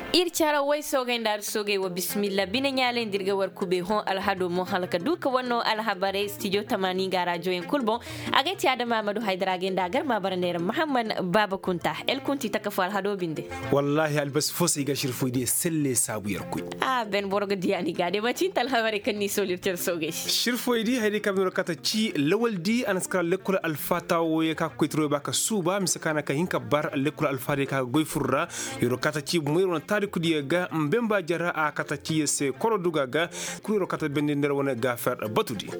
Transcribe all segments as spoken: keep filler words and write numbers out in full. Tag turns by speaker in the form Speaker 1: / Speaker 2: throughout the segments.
Speaker 1: ircara way sogayndar sogay wa bismillah bina nyale ndirga war kube hon alhado mo halaka duka wanno alhabare studio tamani ga radio en kulbo agati adama Mamadou Haydara genda gar ma barandere Muhammad Baba Kunta el kunti takafu alhado binde
Speaker 2: wallahi albas fosi ga shirfu di selle sabu yarkuy
Speaker 1: ah ben borgo diani gade ma tin alhabare kanni solir ter sogay
Speaker 2: shirfu di haydi kabno kata ci lawal di anaskara lekul alfata wo ka koytro baka suba misakana ka hinka bar lekul alfade ka goyfurra yoro kata ci moyro tariku di ga mbemba jara a kata ci se koroduga ga kuro kata bende nder wona ga fer batudi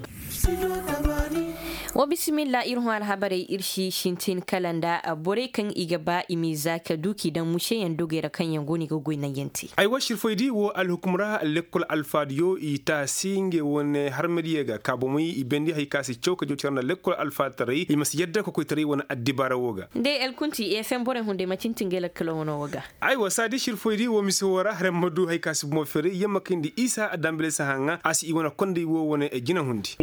Speaker 1: wa bismillah irhu alhabare irshi shintin kalanda bore kan igaba imiza ka duki dan mushe yan dogera kan yangoni ga goynan yanti
Speaker 2: ay washir foydi wo alhukumra lekol alfadiyo ita singe won harmediye ga kabo muy ibendi hay kasi chowka jotirna lekol alfatari imas yedda ko koytari wona addibara woga
Speaker 1: de el kunti e fem bore hunde ma cintingela kala wono woga
Speaker 2: ay wa sadi shir foydi wo miso wara harmadu hay kasi mo fere yamma kindi isa adambele sahanga asi wona konde wo wona e jina hundi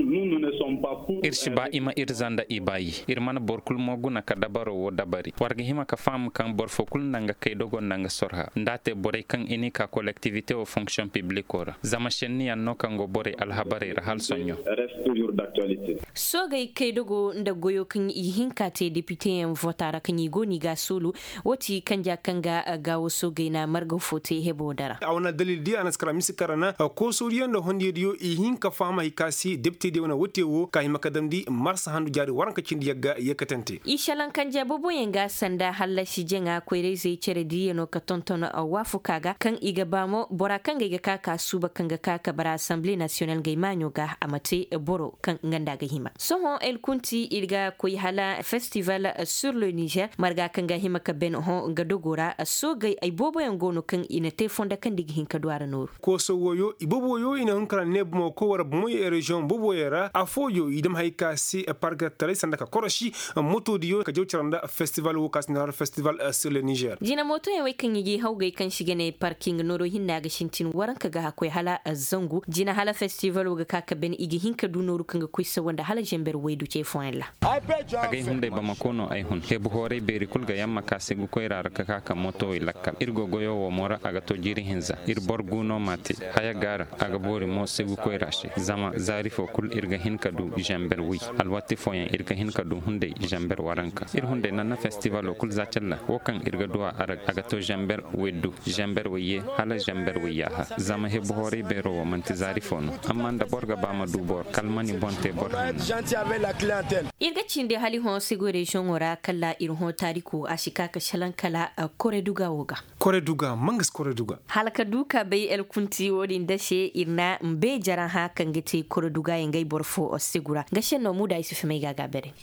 Speaker 3: irshiba ima irzanda ibayi irmana borkul moguna ka dabaro wo dabari warga hima ka fam kan borfokul nanga kay dogon nanga sorha ndate bore kan ini ka collectivité au fonction publique ora zama shenni anno kango bore alhabare rahal sonyo
Speaker 4: reste toujours d'actualité
Speaker 1: sogay kay dogo nda goyo kan ihinka te député en votara kan igoni ga sulu woti kanja kanga gawo sogay na margo fote hebo dara
Speaker 2: awna dalil di anaskara misikarana ko suriyo ndo hondi dio ihinka fama hikasi député de wona wote wo kay makadam di marsa handu jari waranka cindi yagga yakatante ishalan kanja bobo yenga sanda halla shijenga koire zai cere diyeno ka tontono a wafu kaga kan iga bamo bora kanga iga kaka suba kanga kaka bara assemblée nationale ga manyo ga amate boro kan nganda ga hima soho el kunti irga koy hala festival sur le Niger marga kanga hima ka ben ho ga dogora so ga ay bobo yengo no kan ina te fonda kan digi hinka duara nur ko so woyo ibobo yo ina hunkara nebmo ko wara moy region bobo yera afoyo idam hayka si parga tare sandaka koroshi moto diyo ka jewciranda festival wo kasnar festival sur le Niger
Speaker 1: jina moto e way kan yigi hawgay kan shigane parking noro hinna ga shintin waranka ga akwai hala zangu jina hala festival wo ga kaka ben igi hinka du noru kan ga kuisa wanda hala jember waydu ce fonla
Speaker 3: agay hunde bamakono ay hun hebu hore beri kulga yamma kase gu koyra ka kaka moto ilakkal irgo goyo wo mora aga to jiri hinza ir borguno mate haya gara aga bori mo segu koyrashi zama zarifo kul irga hinka du jember wi alwati foyen irga hinka du hunde jamber waranka ir hunde nana festival o kul zacella wokan irga duwa arag aga to jamber weddu jamber wiye hala jamber wiyaha zama hebu hore bero wo manti zarifono amma nda borga bama du bor kalmani bonte bor
Speaker 5: gentil avec la clientèle
Speaker 1: irga cinde hali hon sigore shongora kala ir hon tariku ashika ka shalan kala kore duga woga
Speaker 2: kore duga mangas kore duga
Speaker 1: halaka duka bay el kunti wodi ndashe irna mbe jaran ha kangete kore duga yengay borfo o sigura gashe no muda isu feme gaga bere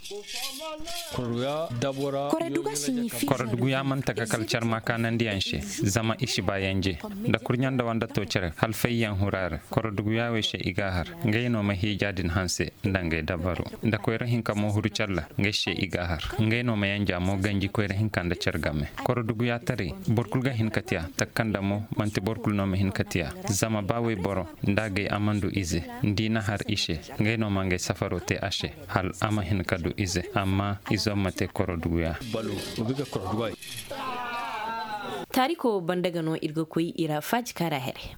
Speaker 3: kore duga signifi kore duga ya man taka kalchar makana ndiyanshe zama ishi bayanje da kurnyanda wanda to cere hal fayyan hurar kore duga ya weshe igahar ngayno ma hijadin hanse ndangay dabaru da koyra hinka mo huru challa ngeshe igahar ngayno ma yanja mo ganji koyra hinka nda cergame kore duga ya tare borkulga hinkatia takanda mo manti borkul no ma hinkatia zama bawe boro ndagay amandu ize ndina har ishe ngayno ma ngay safaro te ashe hal ama hinkadu ize amma izo mate koroduya balu ubiga koroduya
Speaker 1: tariko bandagano irgo koy ira faj kara here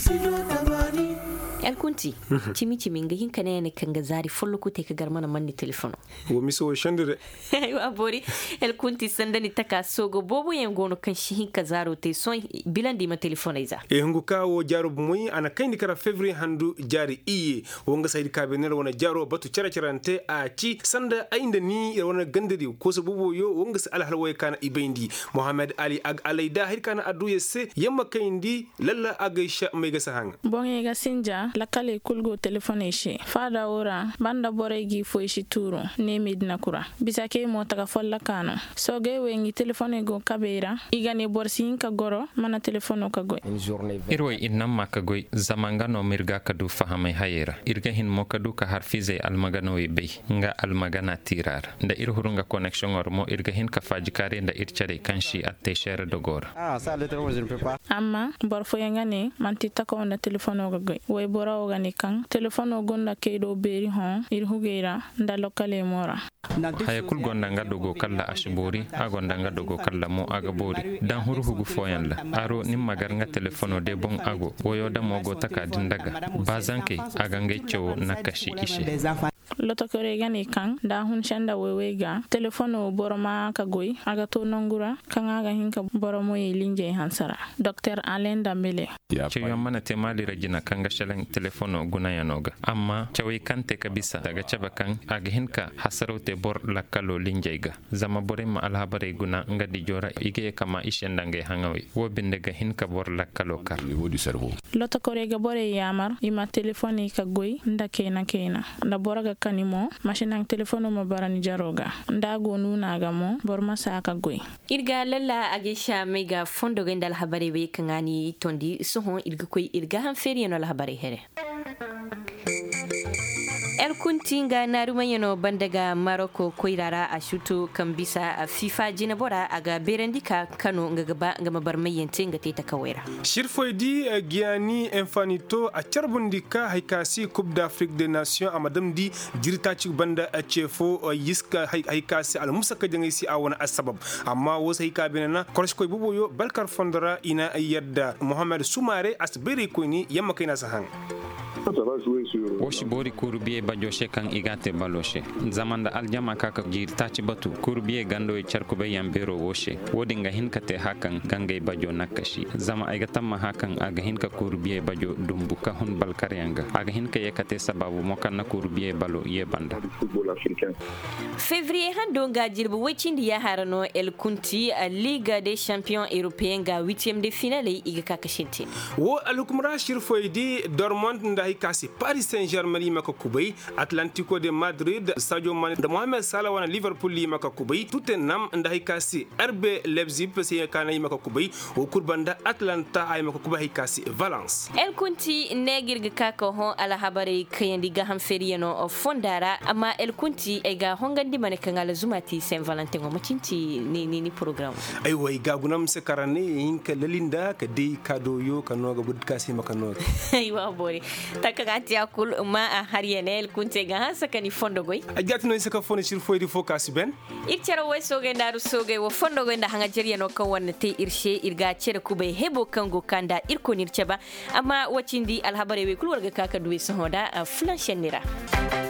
Speaker 1: el kunti chimi chimi nga hinka ne kanga zari follo ko te ka garmana manni telefono
Speaker 2: wo miso shandire
Speaker 1: ayo abori el kunti sandani taka sogo bobo yengo no kan shi hinka zaro te son bilandi ma telefono iza
Speaker 2: e hungu kawo jaro muy ana kayni kara fevrier handu jari iye wonga saydi kabe ne wona jaro batu cara carante a ci sanda ainda ni wona gandiri ko so bobo yo wonga sa alhal way kana ibendi Muhammad Ali ag alayda har kana adu yesse yamma kayndi lalla agaisha mai ga sahanga
Speaker 6: bonge ga sinja la kale kulgo telefone shi fada ora banda boregi fo shi turo ne medina kura bisake mo taka folla kano so ge wengi telefone go kabera igane borsin ka goro mana telefono ka goy
Speaker 3: irway innam maka goy zamangano mirga kadu fahamay hayera irga hin mo kadu ka harfize almagano be nga almagana tirar nda irhurunga connection or mo irga hin ka fajikare nda irchare kanshi atte shere dogor
Speaker 6: ah ça le téléphone je ne peux pas amma bor fo yangane man ti taka on telefono go goy way bora ogani kan telefono gonda kedo beri hon ir hugera nda lokale mora
Speaker 3: haya kul gonda nga dogo kala ashbori agonda nga dogo kala mo aga bori dan huru hugu foyan la aro nim magar nga telefono de bon ago woyo da mogo takadin daga bazanke aga ngai cewo nakashi ishe
Speaker 6: loto kore gani kan da hun shanda wewega telefono boroma ka goy aga to nongura kan aga hinka boromo e linje hansara Docteur Alain Dambele
Speaker 3: ce yamana te mali rajina kanga shalan telefono guna yanoga amma cewi kante kabisa daga ceba kan aga hinka hasarote bor lakalo linjega zama borema alhabare guna ngadi jora ige kama ishenda ngai hangawi wo bindega hinka bor lakalo kar niveau du cerveau
Speaker 6: loto kore ga bore yamar ima telefoni ka goy ndake na kena da boraga kanimo machine telefono mo barani jaroga ndago nuna ga mo borma saka goy
Speaker 1: irga lalla agisha mega fondo gendal habare be kangani tondi sohon irga koy irga han feri no la habare here El kuntinga narumayano bandaga Maroko koirara a shuto kambisa a FIFA jinabora aga berendika kano ngagaba ngama barmayente ngate kawera
Speaker 2: Shirfoidi Gianni Infantino a charbundika haikasi Coupe d'Afrique des Nations a madam di jirtaci banda a chefo yiska haikasi al musaka jangisi a wana asbab amma wasu haika benana korshkoy buboyo balkar fondora ina yadda Mohamed Soumare asbere koini yamma kaina sahan
Speaker 3: woshi bori kurbiye bajoshe kan igate baloshe zamanda aljama kaka jirtaci batu kurbiye gando e charkube yambero woshe wodinga hinkate hakan gangay bajo nakashi zama ayga tamma hakan aga hinka kurbiye bajo dumbuka hon balkaryanga aga hinka yakate sababu mokanna kurbiye balo ye banda
Speaker 1: février hando ga jirbu wecindi ya harano El Kunti a Liga des Champions Européens ga huitième de finale iga kaka shinti
Speaker 2: wo alukumra Shirfoidi Dortmund ndai kasi Paris Saint-Germain maka kubay Atlético de Madrid Sadio Mane da Mohamed Salah wana Liverpool li maka kubay Tottenham ndai kasi R B Leipzig se kana maka kubay o kurbanda Atlanta ay maka kubay kasi Valence
Speaker 1: El Kunti negirga kaka hon ala habare kayandi ga ham feriano fondara amma El Kunti e ga hongandi mane kangala zumati Saint Valentin mo cinti ni ni ni programme
Speaker 2: ay way ga gunam se karane inka lalinda ka dei kado yo kanoga bud kasi maka no
Speaker 1: ay wa bori takagati akul ma a hariene El Kunti ga hasakani fondo goy
Speaker 2: a jatno saka fone Shirfoidi focus ben
Speaker 1: irchero we soge ndaru soge wo fondo goy nda hanga jeriano kan wonnate irshe irga cere kubay hebo kango kanda irko nircheba amma wacindi alhabare we kulwarga kaka duwe sohoda flanchenira